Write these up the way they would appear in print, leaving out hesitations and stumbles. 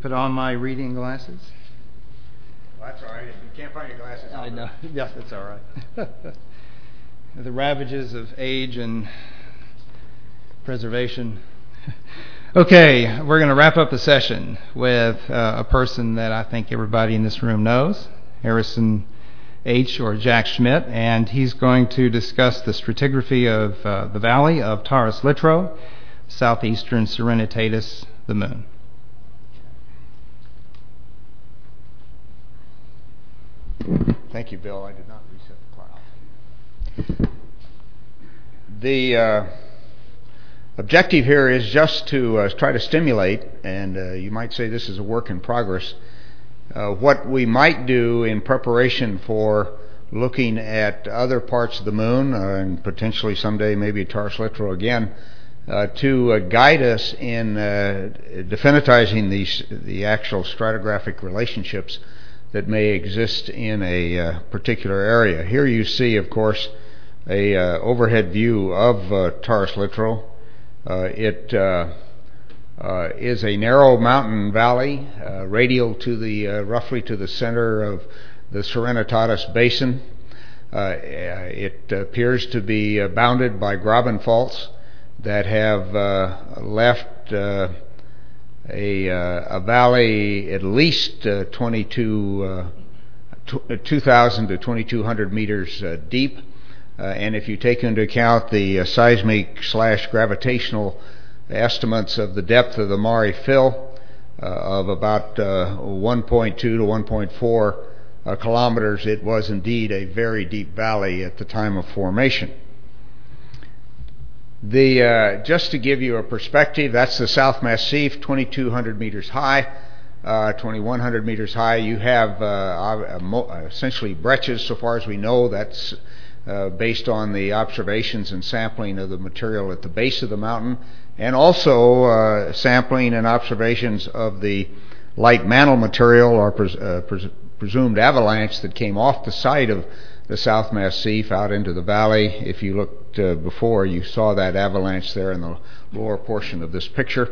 put on my reading glasses? Well, that's all right. If you can't find your glasses, I know. Yes, that's all right. The ravages of age and preservation. Okay, we're going to wrap up the session with a person that I think everybody in this room knows, Harrison H. or Jack Schmidt, and he's going to discuss the stratigraphy of the valley of Taurus Littrow, southeastern Serenitatis, the Moon. Thank you, Bill. I did not reset the clock. The objective here is just to try to stimulate, and you might say this is a work in progress, what we might do in preparation for looking at other parts of the Moon, and potentially someday maybe Taurus Littrow again, to guide us in definitizing the actual stratigraphic relationships that may exist in a particular area. Here you see, of course, a overhead view of Taurus Littrow. It is a narrow mountain valley, radial to the roughly to the center of the Serenitatis Basin. It appears to be bounded by graben faults that have left a valley at least 2,000 to 2,200 meters deep. And if you take into account the seismic/gravitational estimates of the depth of the Mare Fill of about 1.2 to 1.4 kilometers, it was indeed a very deep valley at the time of formation. Just to give you a perspective, that's the South Massif, 2,200 meters high, 2,100 meters high. You have essentially breccias, so far as we know. That's based on the observations and sampling of the material at the base of the mountain, and also sampling and observations of the light mantle material or presumed avalanche that came off the side of the South Massif out into the valley. If you looked before, you saw that avalanche there in the lower portion of this picture.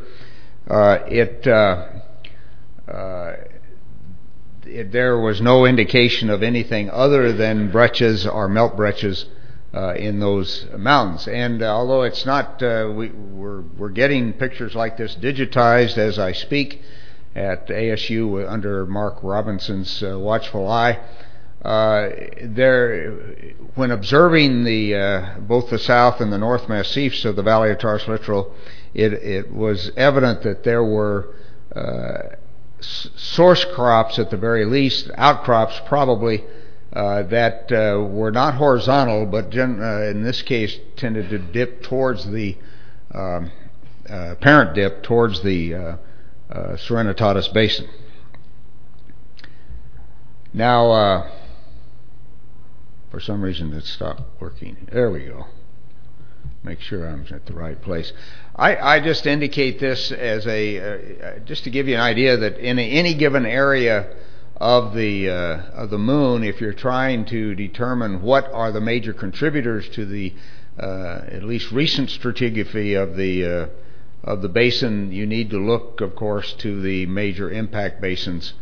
There was no indication of anything other than breccias or melt breccias in those mountains. And although it's not, we're getting pictures like this digitized as I speak at ASU under Mark Robinson's watchful eye. When observing both the south and the north massifs of the valley of Taurus Littrow, it was evident that there were source crops at the very least, outcrops probably, that were not horizontal, but in this case tended to dip towards the parent dip towards the Serenitatis Basin. Now, for some reason it stopped working. There we go. Make sure I'm at the right place. I just indicate this as just to give you an idea that in any given area of the Moon, if you're trying to determine what are the major contributors to the at least recent stratigraphy of the basin, you need to look, of course, to the major impact basins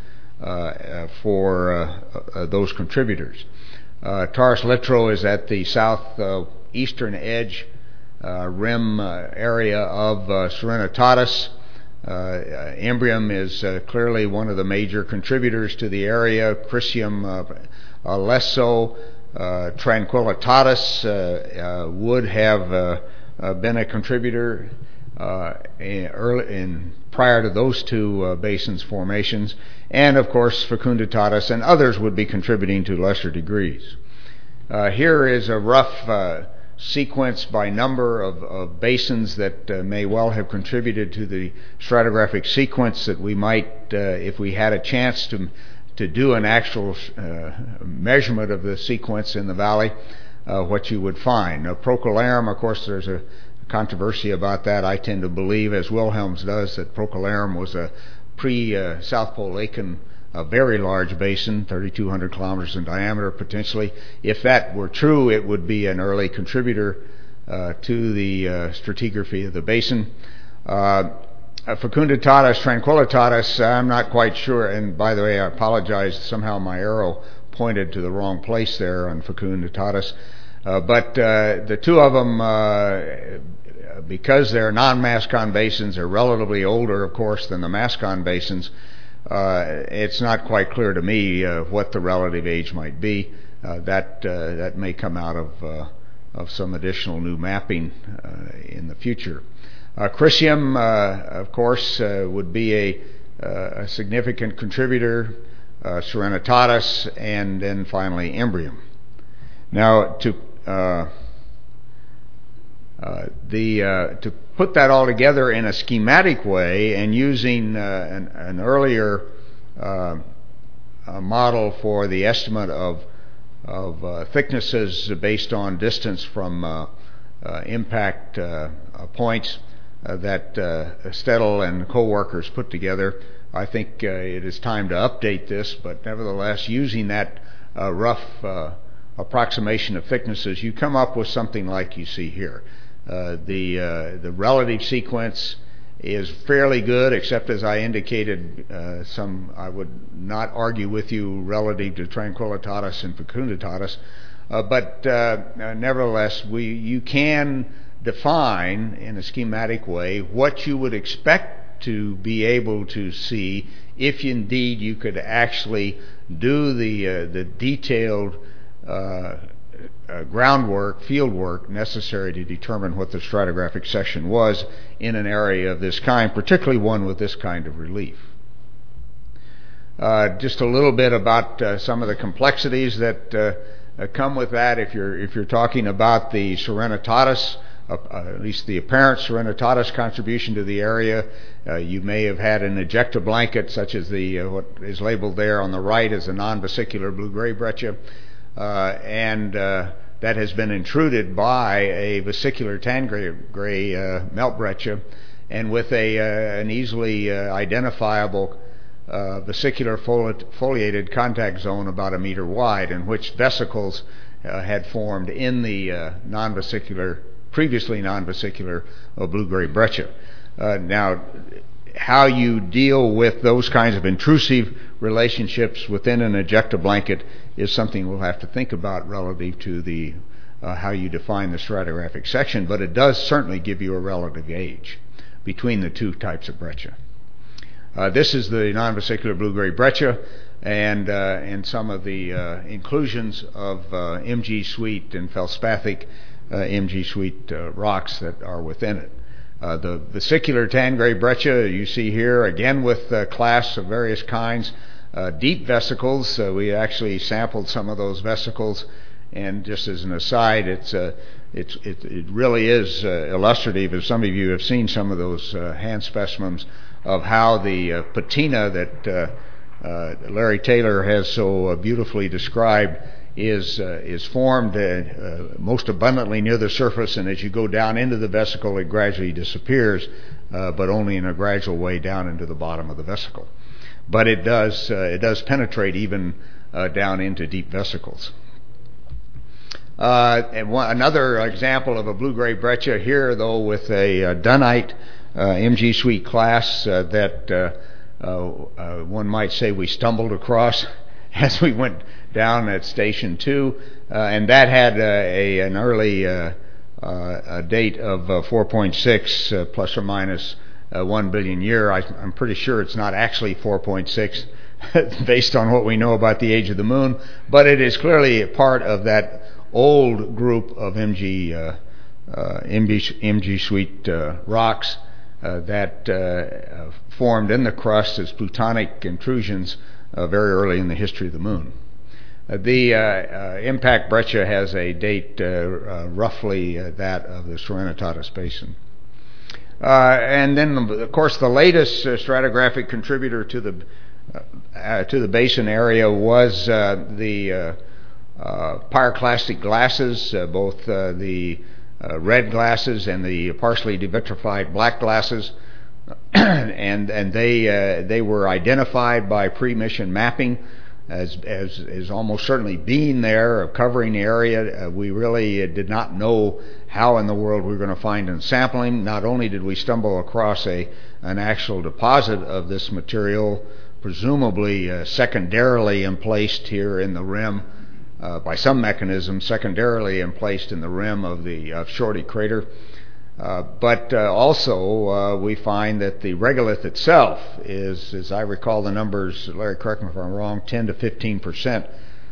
for those contributors. Taurus Littrow is at the southeastern edge rim area of Serenitatis. Imbrium is clearly one of the major contributors to the area. Crisium less so. Tranquillitatis would have been a contributor prior to those two basins formations, and of course Fecunditatis and others would be contributing to lesser degrees. Here is a rough sequence by number of basins that may well have contributed to the stratigraphic sequence that we might, if we had a chance to do an actual measurement of the sequence in the valley, what you would find. Procolarum, of course, there's a controversy about that. I tend to believe, as Wilhelms does, that Procolarum was a pre-South Pole Lacan, a very large basin, 3,200 kilometers in diameter potentially. If that were true, it would be an early contributor to the stratigraphy of the basin. Fecunditatis tranquillitatis, I'm not quite sure. And by the way, I apologize. Somehow my arrow pointed to the wrong place there on Fecunditatis. But the two of them, because they're non-Mascon basins, are relatively older, of course, than the Mascon basins. It's not quite clear to me what the relative age might be. That may come out of some additional new mapping in the future. Crisium, of course, would be a significant contributor, Serenitatis, and then finally Imbrium. Now, to put that all together in a schematic way and using an earlier model for the estimate of thicknesses based on distance from impact points that Stedel and co-workers put together, I think it is time to update this, but nevertheless, using that rough approximation of thicknesses, you come up with something like you see here. The relative sequence is fairly good, except as I indicated, I would not argue with you relative to Tranquillitatis and Fecunditatis, but nevertheless, you can define in a schematic way what you would expect to be able to see if indeed you could actually do the detailed groundwork, field work necessary to determine what the stratigraphic section was in an area of this kind, particularly one with this kind of relief. Just a little bit about some of the complexities that come with that. If you're talking about the Serenitatis, at least the apparent Serenitatis contribution to the area, you may have had an ejecta blanket, such as what is labeled there on the right as a non-vesicular blue-gray breccia, and that has been intruded by a vesicular tan-gray melt breccia, and with an easily identifiable vesicular foliated contact zone about 1 meter wide, in which vesicles had formed in the previously non-vesicular blue-gray breccia. Now, how you deal with those kinds of intrusive relationships within an ejecta blanket is something we'll have to think about relative to how you define the stratigraphic section, but it does certainly give you a relative age between the two types of breccia. This is the non-vesicular blue-gray breccia, and some of the inclusions of MG suite and feldspathic MG suite rocks that are within it. The vesicular tan-gray breccia you see here, again with clasts of various kinds. Deep vesicles, we actually sampled some of those vesicles, and just as an aside, it really is illustrative, as some of you have seen some of those hand specimens, of how the patina that Larry Taylor has so beautifully described is formed most abundantly near the surface, and as you go down into the vesicle, it gradually disappears, but only in a gradual way down into the bottom of the vesicle. But it does penetrate even down into deep vesicles. Another example of a blue-gray breccia here, though, with a dunite MG suite class that one might say we stumbled across as we went down at Station 2, and that had an early date of 4.6 plus or minus 1 billion year. I'm pretty sure it's not actually 4.6 based on what we know about the age of the moon, but it is clearly a part of that old group of MG suite rocks that formed in the crust as plutonic intrusions very early in the history of the moon. The impact breccia has a date roughly that of the Serenitatis basin. And then, of course, the latest stratigraphic contributor to the basin area was the pyroclastic glasses, both the red glasses and the partially devitrified black glasses, and they were identified by pre-mission mapping as almost certainly being there, covering the area. We really did not know how in the world we were going to find in sampling. Not only did we stumble across a an actual deposit of this material, presumably secondarily emplaced here in the rim by some mechanism, secondarily emplaced in the rim of the Shorty crater. But also we find that the regolith itself is, as I recall the numbers, Larry, correct me if I'm wrong, 10 to 15%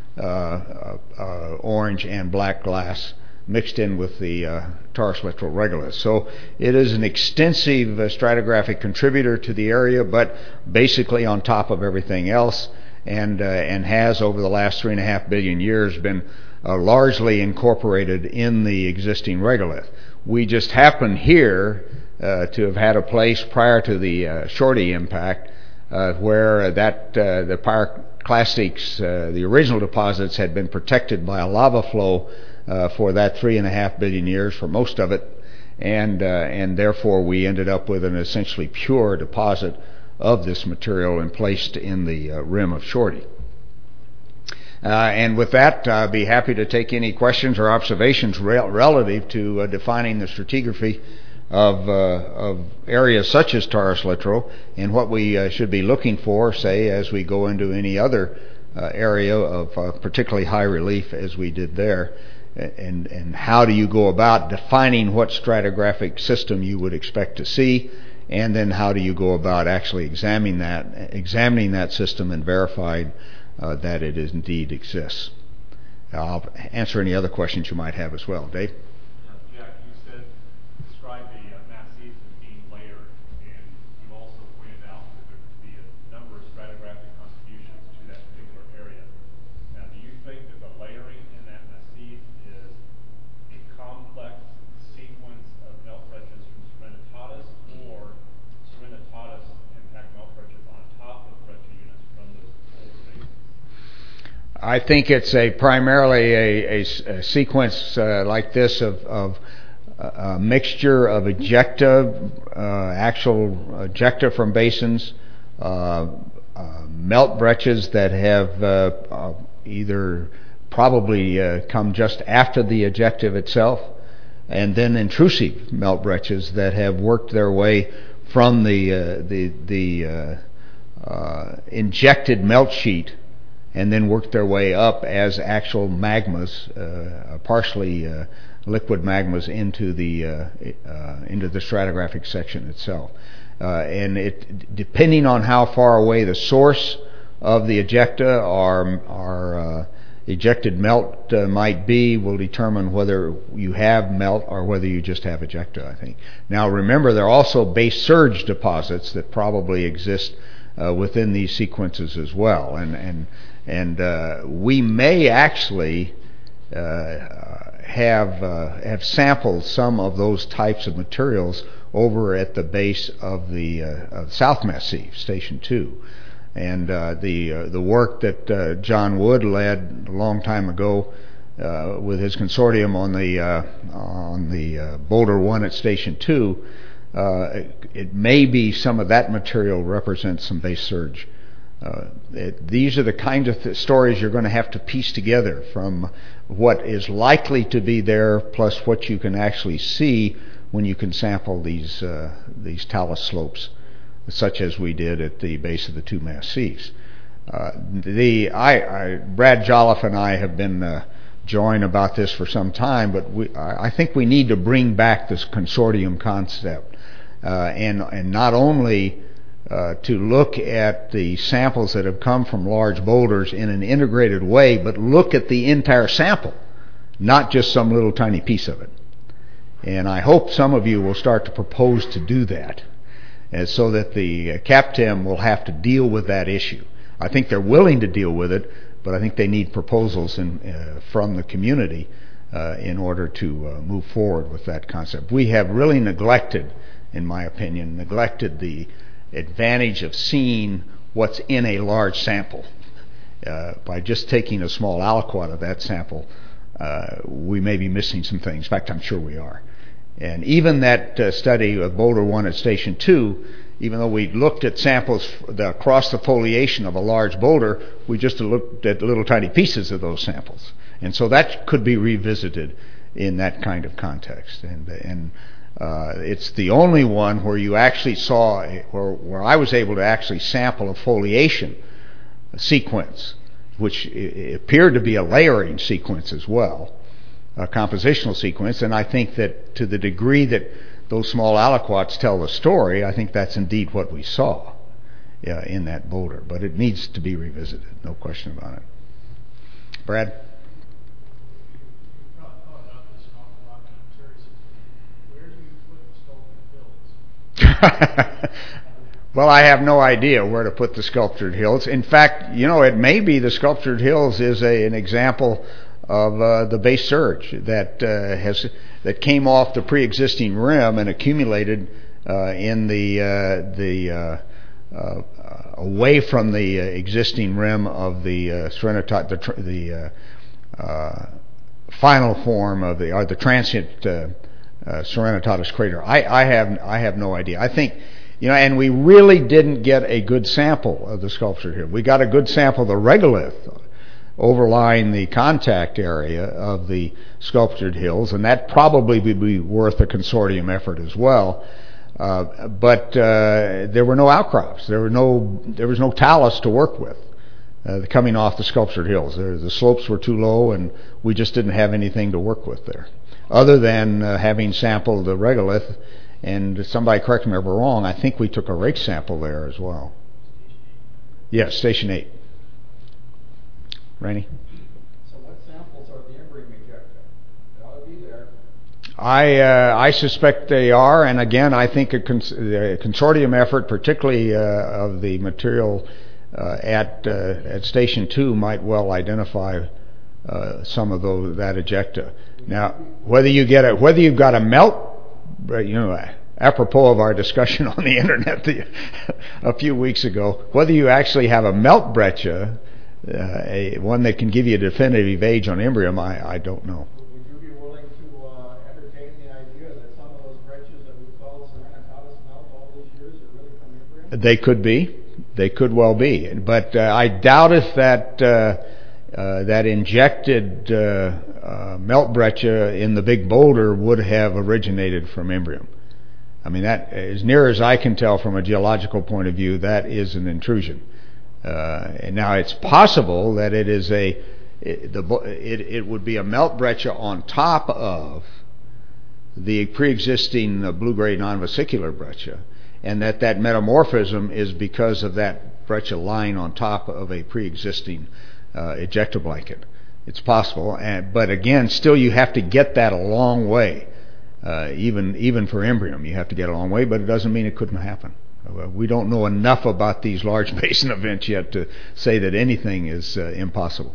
orange and black glass mixed in with the Taurus littoral regolith. So it is an extensive stratigraphic contributor to the area, but basically on top of everything else, and has over the last 3.5 billion years been largely incorporated in the existing regolith. We just happen here to have had a place prior to the Shorty impact where the pyroclastics, the original deposits, had been protected by a lava flow for that 3.5 billion years, for most of it, and therefore we ended up with an essentially pure deposit of this material and placed in the rim of Shorty. And with that, I'd be happy to take any questions or observations relative to defining the stratigraphy of areas such as Taurus littoral and what we should be looking for, say, as we go into any other area of particularly high relief as we did there. And how do you go about defining what stratigraphic system you would expect to see, and then how do you go about actually examining that system and verifying that it indeed exists. I'll answer any other questions you might have as well. Dave? Jack, you described the massifs as being layered, and you also pointed out that there could be a number of stratigraphic contributions to that particular area. Now, do you think that the layering in that massif is a complex sequence of melt breccias from Serenitatis, or Serenitatis impact melt breccias on top of breccia units from those older basins? I think it's primarily a sequence like this of a mixture of ejecta, actual ejecta from basins, melt breccias that have either probably come just after the ejective itself, and then intrusive melt breccias that have worked their way from the injected melt sheet and then worked their way up as actual magmas, partially liquid magmas, into the stratigraphic section itself. And it, depending on how far away the source of the ejecta or ejected melt might be, will determine whether you have melt or whether you just have ejecta, I think. Now remember, there are also base surge deposits that probably exist within these sequences as well, and we may actually have sampled some of those types of materials over at the base of the South Massif, Station 2. And the work that John Wood led a long time ago with his consortium on the Boulder 1 at Station 2, it may be some of that material represents some base surge. These are the kinds of stories you're going to have to piece together from what is likely to be there plus what you can actually see when you can sample these talus slopes, such as we did at the base of the two massifs. Brad Jolliffe and I have been jawing about this for some time, but I think we need to bring back this consortium concept, and not only to look at the samples that have come from large boulders in an integrated way, but look at the entire sample, not just some little tiny piece of it. And I hope some of you will start to propose to do that, so that the CAPTEM will have to deal with that issue. I think they're willing to deal with it, but I think they need proposals from the community in order to move forward with that concept. We have really neglected, in my opinion, the advantage of seeing what's in a large sample. By just taking a small aliquot of that sample, we may be missing some things. In fact, I'm sure we are. And even that study of Boulder 1 at Station 2, even though we looked at samples across the foliation of a large boulder, we just looked at little tiny pieces of those samples. And so that could be revisited in that kind of context. And It's the only one where you actually saw, where I was able to actually sample a foliation sequence, which appeared to be a layering sequence as well, a compositional sequence. And I think that to the degree that those small aliquots tell the story, I think that's indeed what we saw in that boulder. But it needs to be revisited, no question about it. Brad? Well, I have no idea where to put the sculptured hills. In fact, it may be the sculptured hills is an example of the base surge that came off the pre-existing rim and accumulated in the away from the existing rim of the Serenitatis, the final form of the transient Serenitatis crater. I have no idea. I think, and we really didn't get a good sample of the sculpture here. We got a good sample of the regolith overlying the contact area of the sculptured hills, and that probably would be worth a consortium effort as well. But there were no outcrops. There was no talus to work with coming off the sculptured hills. The slopes were too low, and we just didn't have anything to work with there, other than having sampled the regolith. And somebody correct me if I'm wrong, I think we took a rake sample there as well. Yes, Station 8. Rainey? So what samples are the Imbrium ejecta? They ought to be there. I suspect they are, and again, I think a consortium effort, particularly of the material at Station 2, might well identify some of that ejecta. Now, whether you've got a melt, apropos of our discussion on the internet a few weeks ago, whether you actually have a melt breccia, one that can give you a definitive age on Imbrium, I don't know. Would you be willing to entertain the idea that some of those breccias that we call Serenitatis melt all these years are really from Imbrium? They could be. They could well be. But I doubt if that injected melt breccia in the big boulder would have originated from Imbrium. I mean, that, as near as I can tell from a geological point of view, that is an intrusion. And now it's possible that it would be a melt breccia on top of the pre-existing blue-gray non-vesicular breccia, and that metamorphism is because of that breccia lying on top of a pre-existing ejecta blanket. It's possible, but again, still you have to get that a long way. Even for Imbrium, you have to get a long way, but it doesn't mean it couldn't happen. We don't know enough about these large basin events yet to say that anything is impossible.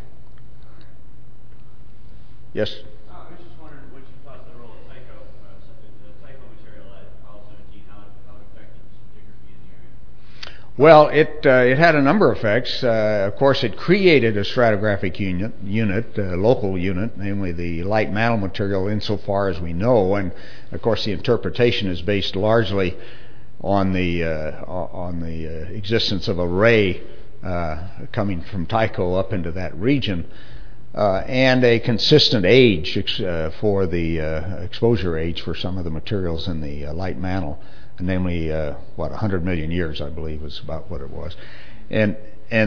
Yes? I was just wondering what you thought of the role of the Tycho material at Apollo 17, how it affected stratigraphy in the area. Well, it had a number of effects. Of course, it created a stratigraphic unit, local unit, namely the light mantle material insofar as we know. And, of course, the interpretation is based largely on the existence of a ray coming from Tycho up into that region, and a consistent age for the exposure age for some of the materials in the light mantle, namely 100 million years, I believe, was about what it was, and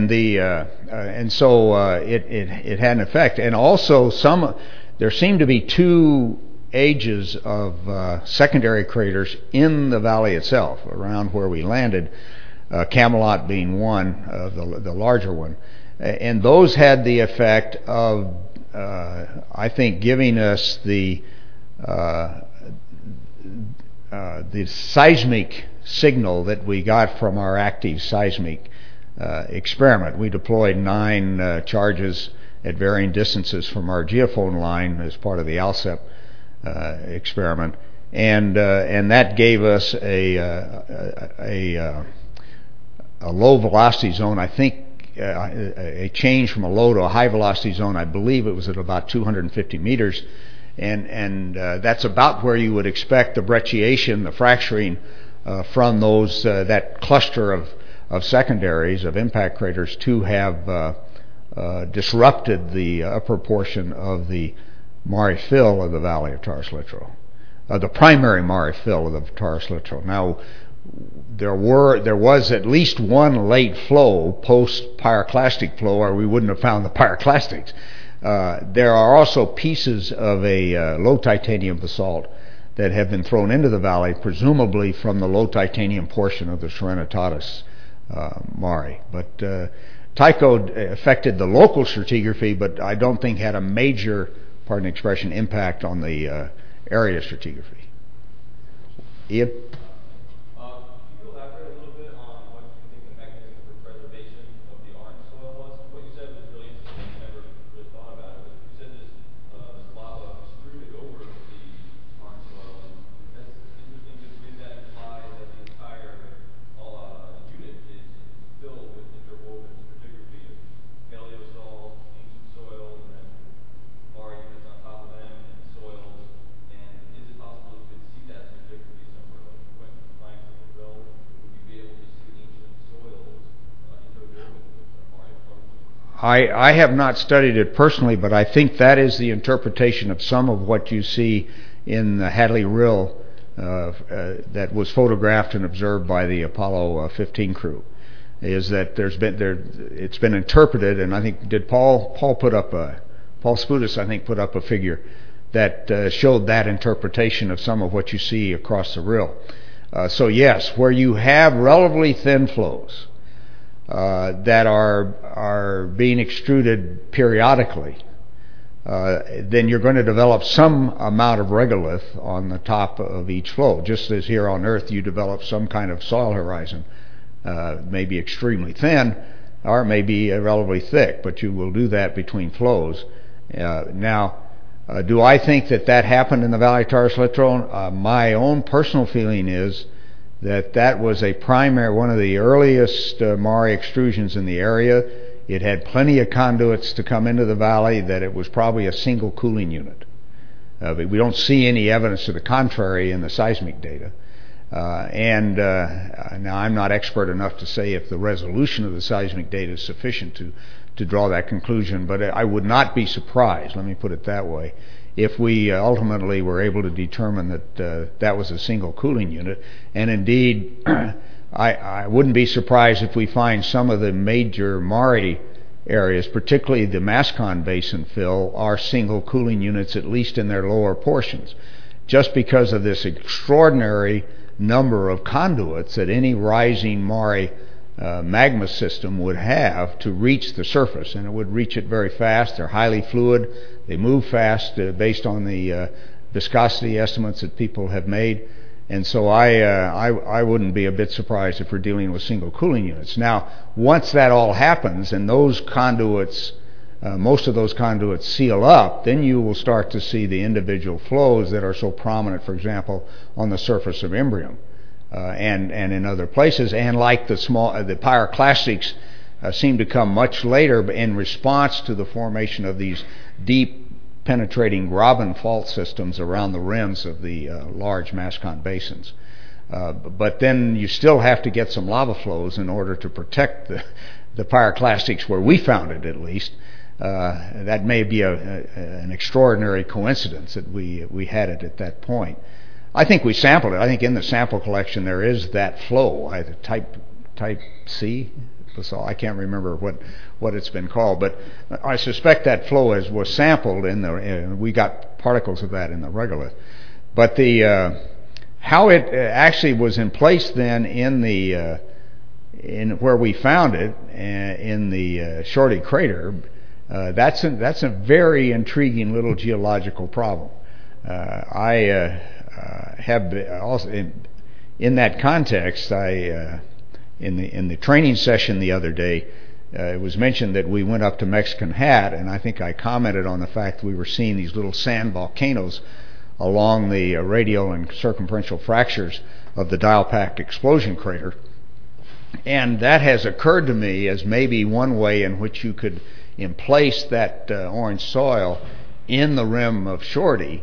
so it had an effect, and also there seemed to be two ages of secondary craters in the valley itself, around where we landed, Camelot being one, the larger one. And those had the effect of, I think, giving us the seismic signal that we got from our active seismic experiment. We deployed 9 charges at varying distances from our geophone line as part of the ALSEP experiment, and that gave us a low velocity zone. I think a change from a low to a high velocity zone. I believe it was at about 250 meters, and that's about where you would expect the brecciation, the fracturing from those that cluster of secondaries, of impact craters, to have disrupted the upper portion of the Mare Fill of the valley of Taurus Littrow. the primary Mare fill of the Taurus littoral. Now, there was at least one late flow, post-pyroclastic flow, or we wouldn't have found the pyroclastics. There are also pieces of a low titanium basalt that have been thrown into the valley, presumably from the low titanium portion of the Serenitatis Mare. But Tycho affected the local stratigraphy, but I don't think had a major, pardon the expression, impact on the area stratigraphy. Ian? I have not studied it personally, but I think that is the interpretation of some of what you see in the Hadley Rill that was photographed and observed by the Apollo 15 crew. Is that it's been interpreted, and I think Paul Spudis, I think, put up a figure that showed that interpretation of some of what you see across the rill. So yes, where you have relatively thin flows that are being extruded periodically, then you're going to develop some amount of regolith on the top of each flow. Just as here on Earth you develop some kind of soil horizon, maybe extremely thin, or maybe relatively thick, but you will do that between flows. Now, do I think that happened in the Valley of Taurus littoral? My own personal feeling is that was one of the earliest Mare extrusions in the area. It had plenty of conduits to come into the valley, that it was probably a single cooling unit. But we don't see any evidence to the contrary in the seismic data. Now I'm not expert enough to say if the resolution of the seismic data is sufficient to draw that conclusion, but I would not be surprised, let me put it that way, if we ultimately were able to determine that was a single cooling unit. And indeed, I wouldn't be surprised if we find some of the major Mare areas, particularly the Mascon Basin fill, are single cooling units, at least in their lower portions, just because of this extraordinary number of conduits that any rising Mare magma system would have to reach the surface, and it would reach it very fast. They're highly fluid. They move fast based on the viscosity estimates that people have made. And so I wouldn't be a bit surprised if we're dealing with single cooling units. Now, once that all happens and those conduits, most of those conduits seal up, then you will start to see the individual flows that are so prominent, for example, on the surface of Imbrium and in other places. And like the pyroclastics seem to come much later in response to the formation of these deep penetrating graben fault systems around the rims of the large Mascon basins. But then you still have to get some lava flows in order to protect the pyroclastics where we found it, at least. That may be an extraordinary coincidence that we had it at that point. I think we sampled it. I think in the sample collection there is that flow, either type C. I can't remember what it's been called, but I suspect that flow was sampled we got particles of that in the regolith. But how it actually was in place then in where we found it in the Shorty crater, that's a very intriguing little geological problem. I have also in that context, in the training session the other day, it was mentioned that we went up to Mexican Hat, and I think I commented on the fact that we were seeing these little sand volcanoes along the radial and circumferential fractures of the Dial-Packed explosion crater. And that has occurred to me as maybe one way in which you could emplace that orange soil in the rim of Shorty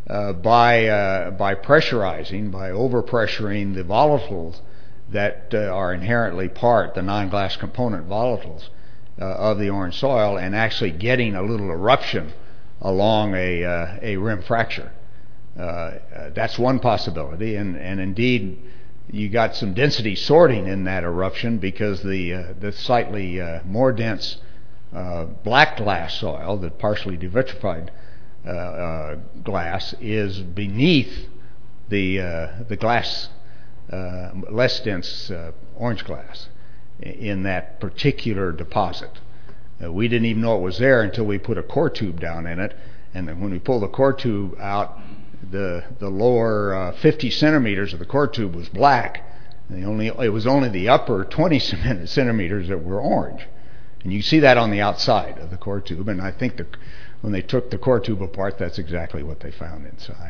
by pressurizing, by overpressuring the volatiles that are inherently the non-glass component volatiles of the orange soil, and actually getting a little eruption along a rim fracture. That's one possibility, and indeed you got some density sorting in that eruption because the slightly more dense black glass soil, the partially devitrified glass, is beneath the glass, less dense orange glass in that particular deposit. We didn't even know it was there until we put a core tube down in it, and then when we pulled the core tube out, the lower 50 centimeters of the core tube was black. It was only the upper 20 centimeters that were orange. And you see that on the outside of the core tube, and I think when they took the core tube apart, that's exactly what they found inside.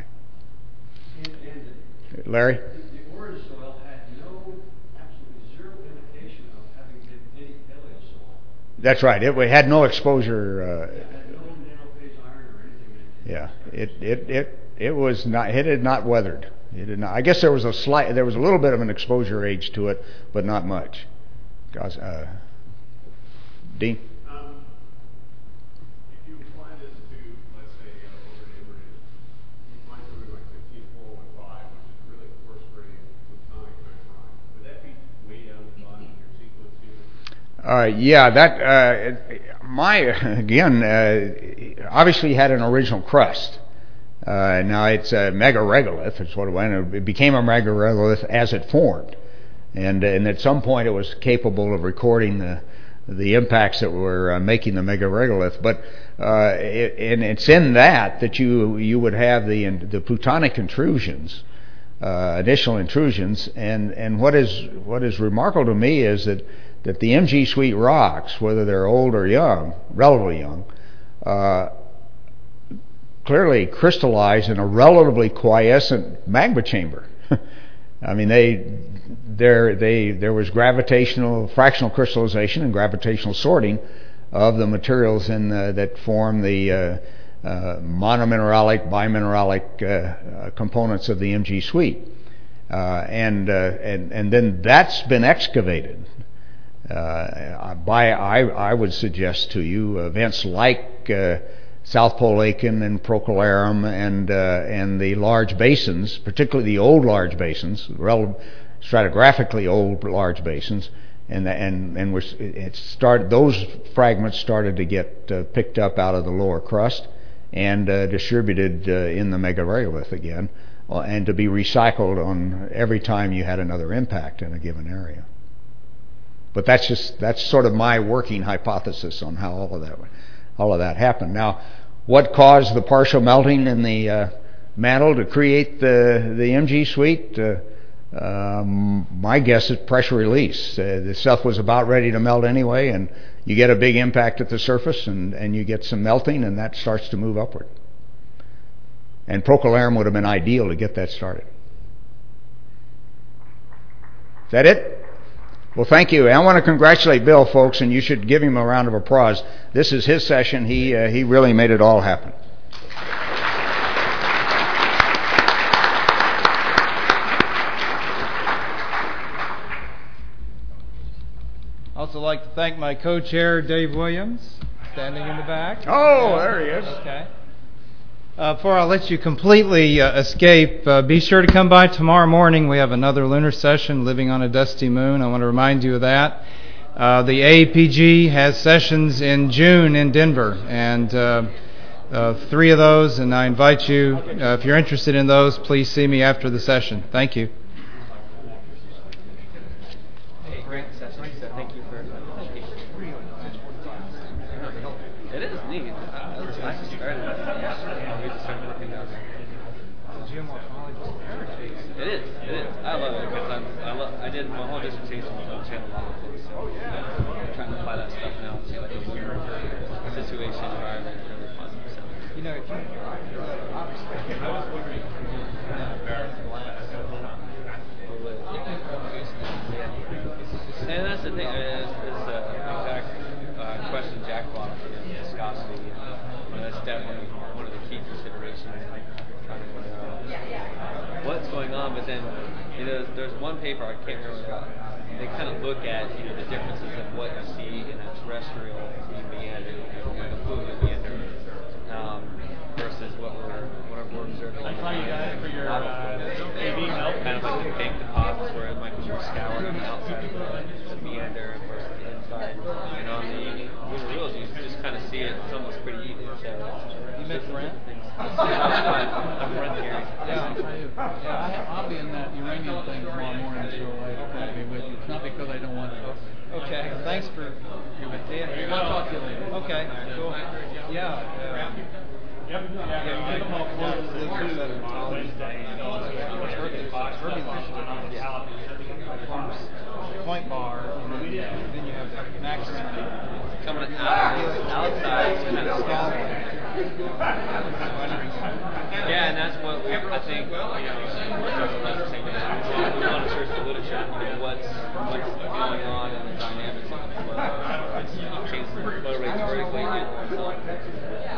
Larry? The orange soil had absolutely zero indication of having been any paleo soil. That's right. It had no exposure. It had no nanophase iron or anything in it. Yeah, it was not. It had not weathered. It did not. I guess there was a little bit of an exposure age to it, but not much. Dean? If you apply this to, let's say, over at Emerson, you find something like 15.415, which is really the first gradient plutonic kind of rock. Would that be way down the bottom of your sequence here? Yeah, obviously had an original crust. Now it's a megaregolith, is what it went. It became a megaregolith as it formed, and at some point it was capable of recording the impacts that were making the megaregolith. But and it's in that you would have the plutonic intrusions, initial intrusions, and what is remarkable to me is that the MG Suite rocks, whether they're old or young, relatively young, clearly crystallized in a relatively quiescent magma chamber. I mean, there was fractional crystallization and gravitational sorting of the materials that form the monomineralic, bimineralic components of the MG Suite, and then that's been excavated. I would suggest to you events like South Pole Aiken and Procolarum and the large basins, particularly the old large basins, stratigraphically old large basins, those fragments started to get picked up out of the lower crust and distributed in the megaregolith again, and to be recycled on every time you had another impact in a given area. But that's sort of my working hypothesis on how all of that happened. Now, what caused the partial melting in the mantle to create the MG Suite? My guess is pressure release. The stuff was about ready to melt anyway, and you get a big impact at the surface, and you get some melting, and that starts to move upward. And Procolarum would have been ideal to get that started. Is that it? Well, thank you. I want to congratulate Bill, folks, and you should give him a round of applause. This is his session. He really made it all happen. I'd also like to thank my co-chair, Dave Williams, standing in the back. Oh, there he is. Okay. Before I let you completely escape, be sure to come by tomorrow morning. We have another lunar session, Living on a Dusty Moon. I want to remind you of that. The AAPG has sessions in June in Denver, and 3 of those, and I invite you, if you're interested in those, please see me after the session. Thank you. Great session. Thank you for it is neat. It's nice to start it. We just started looking down there. It is. I love it because I did my whole dissertation on channel molecules, so I'm trying to apply that stuff now to like a situation environment. Really fun. So if you and that's the thing. Is exact question Jack brought up, viscosity. That's definitely one of the key considerations. What's going on, but then there's one paper I can't remember. They kind of look at the differences of what you see in a terrestrial meander and a fluid meander. versus what we're observing. I saw you guys for your AV milk. Kind of like the baked pots where it might be more scoured on the outside, the meander versus the inside. And on the lunar reels, you just kind of see it. It's almost pretty even. So You met Brent? I'm Brent Gary. Yeah, I'll be in that uranium thing tomorrow morning, so I'll be with you. It's not because I don't want to. Okay, thanks for your Dan. I'll talk to you later. Okay, cool. Yeah. Yep. Yeah. Give them all close to the food on Wednesday. Herbie launched it on the salad. Point bar, and then you have the maximum. Coming outside, kind of small. Yeah, and that's what I think. We want to search the literature. What's going on in the dynamics of the flow. It's changing the flow rates vertically.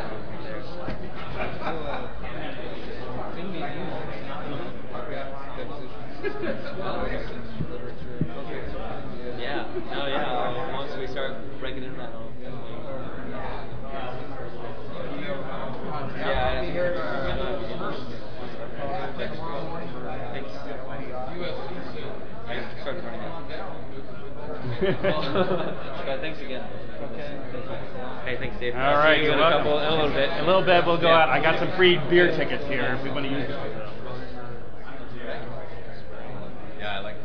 Yeah. No, yeah. Once we start breaking it down. Yeah. Thanks. I started running out. But thanks again. Hey, thanks, Dave. All right, you're welcome. A A little bit, we'll go out. I got some free beer tickets here if we want to use them. Yeah, I like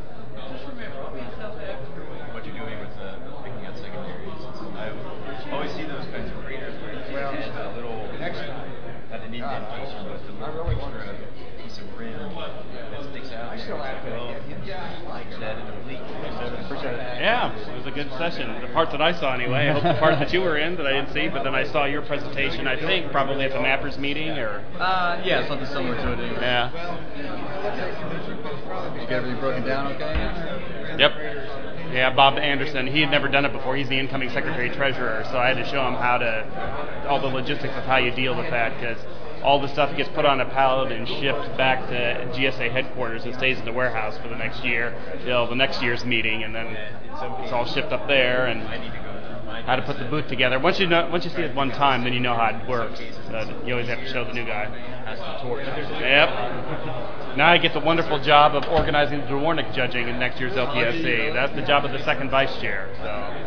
what you're doing with picking out secondaries. I always see those kinds of readers where it has a little, not an indentation, but the little extra piece of rim that sticks out. Is that an oblique? Yeah, it was a good session. The part that I saw anyway. I hope the part that you were in that I didn't see, but then I saw your presentation, I think, probably at the Mappers meeting, or? Yeah, something similar to it anyway. Yeah. Did you get everything broken down okay? Yep. Yeah, Bob Anderson, he had never done it before. He's the incoming secretary-treasurer, so I had to show him all the logistics of how you deal with that, because all the stuff gets put on a pallet and shipped back to GSA headquarters and stays in the warehouse for the next year, till the next year's meeting, and then it's all shipped up there, and how to put the booth together. Once you see it one time, then you know how it works. You always have to show the new guy. Yep. Now I get the wonderful job of organizing the Dwornik judging in next year's LPSC. That's the job of the second vice chair. So.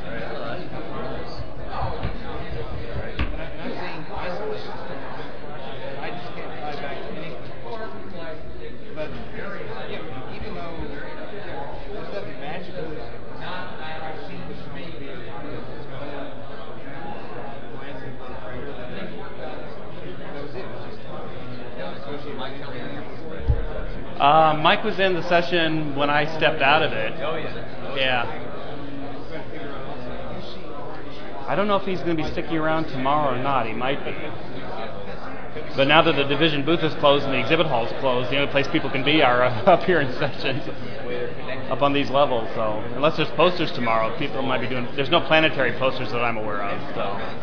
Mike was in the session when I stepped out of it. Oh, yeah. Yeah. I don't know if he's going to be sticking around tomorrow or not. He might be. But now that the division booth is closed and the exhibit hall is closed, the only place people can be are up here in sessions, up on these levels. So unless there's posters tomorrow, people might be doing. There's no planetary posters that I'm aware of. So.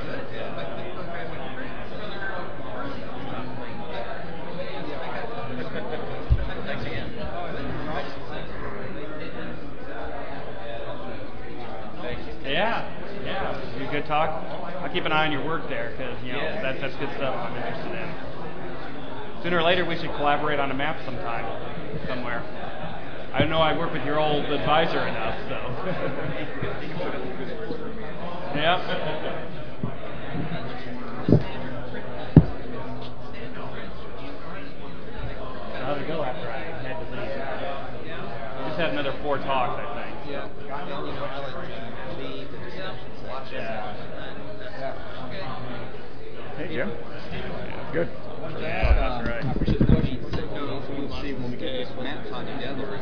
Yeah. It was a good talk. I'll keep an eye on your work there because that's good stuff I'm interested in. Sooner or later, we should collaborate on a map sometime, somewhere. I know I work with your old advisor enough, so. Yep. How'd it go after I had to leave? We just had another 4 talks, I think. Yeah. Hey, Jim. Good. Yeah, that's right. I appreciate the question. We'll see when we get this map tied together.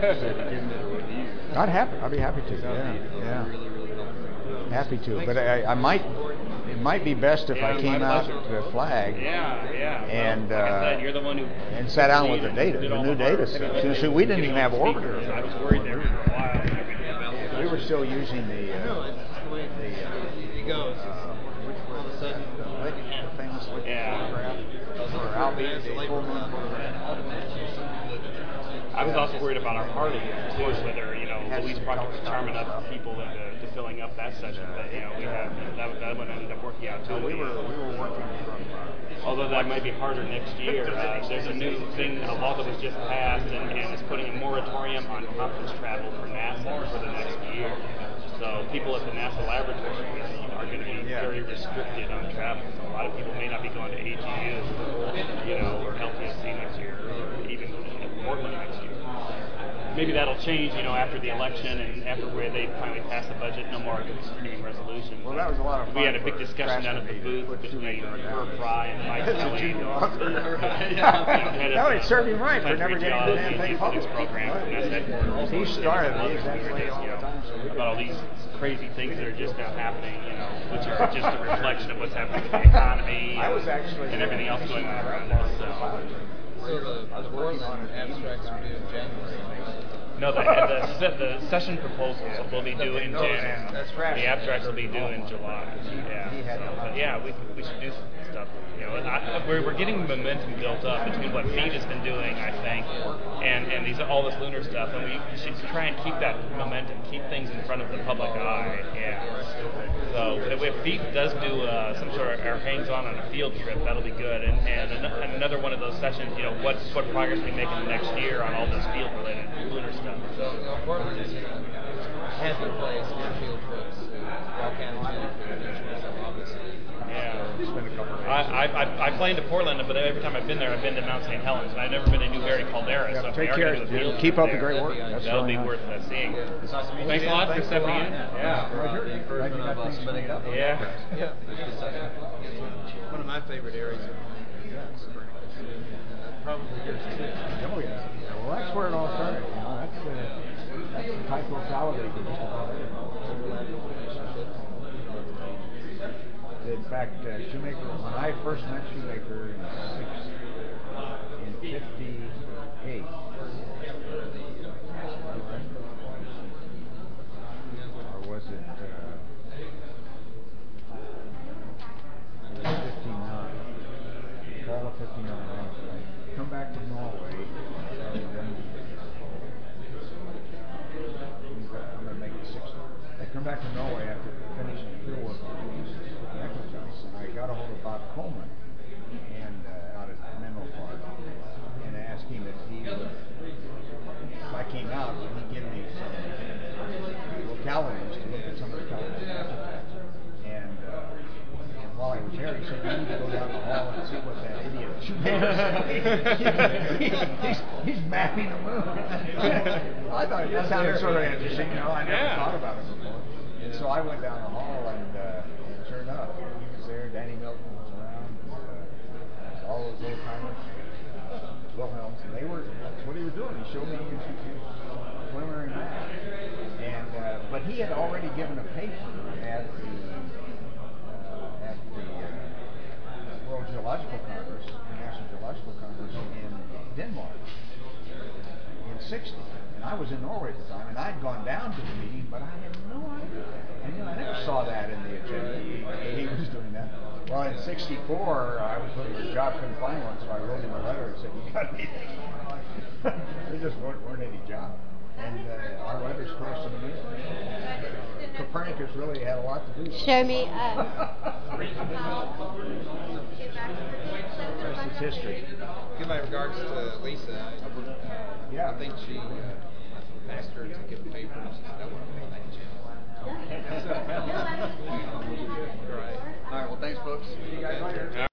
I'd be happy to. Yeah. Happy to. But I might. It might be best if I came out to the flag. And like I said, you're the one who and sat down with the data, the new data set. So we didn't even have orbiters. I was worried there for a while. We were still using the. It goes. All of a sudden, famous yeah. I was also worried about our party too, whether Louise Proctor could charm enough people into filling up that session. But we have that one ended up working out too. We were working from. Although that might be harder next year. There's a new thing, a law that was just passed, and is putting a moratorium on conference travel for NASA for the next year. So people at the NASA laboratories are going to be very restricted on travel. So a lot of people may not be going to AGU, or LTSC next year, or even Portland next year. Maybe that'll change, after the election and after where they finally pass the budget. No more continuing resolutions. Well, that was a lot of fun. We had a big discussion down at the booth between Herb Fry and Mike Kelly. No, it served him right for never getting the damn thing published. Program from NASA. He started it exactly all the time. About all these crazy things that are just now happening, which are just a reflection of what's happening with the economy and everything else going on around us. So the Portland abstracts are due in January. No, the session proposals will be due in January. That's right. The abstracts will be due in July. Yeah. We should do some stuff. We're getting momentum built up between what FEED has been doing, I think, and all this lunar stuff, and we should try and keep that momentum, keep things in front of the public eye. Yeah. So if FEED does do some sort of hangs-on on a field trip, that'll be good. And another one of those sessions, what progress we make in the next year on all this field-related lunar stuff. So Portland has in place field trips to volcanoes, obviously. Yeah. I've flown to Portland, but every time I've been there, I've been to Mount St. Helens, and I've never been to New Berry Caldera. So take care. Keep up the great work. That'll be worth seeing. Thanks a lot for stepping in. Yeah. The encouragement of submitting it up. Yeah. One of my favorite areas. Probably yours too. Oh yeah. Well, that's where it all started. That's the type of validate for just about everything. In fact, Shoemaker, when I first met Shoemaker in 58, or was it 59? Fall of 59. Come back to Norway. I'm going to make it 60. I come back to Norway after finishing field work on Equitas, and I got a hold of Bob Coleman and out at Menlo Park, and I asked him if I came out, would he give me some localities to look at some of the California. And while I was there, he said, "You need to go down the hall and see what that idiot he's mapping the moon." I thought that sounded sort of interesting. I never thought about it before. And so I went down the hall, and sure enough, he was there. Danny Milton was around. All those old timers, Wilhelms, and that's what he was doing. He showed me his preliminary map, and but he had already given a paper at the World Geological Congress, International Geological Congress in Denmark in '60. And I was in Norway at the time, and I'd gone down to the meeting, but I had no idea. And I never saw that in the agenda. He was doing that. Well, in '64, I was looking for a job, couldn't find one, so I wrote him a letter and said, "You got anything?" There just weren't any job. And our letters crossed in the middle. Copernicus really had a lot to do with it. Show me. Rest is history. Give my regards to Lisa. Yeah. I think she asked her to give papers. That would have been nice. All right. Well, thanks, folks. See you guys later.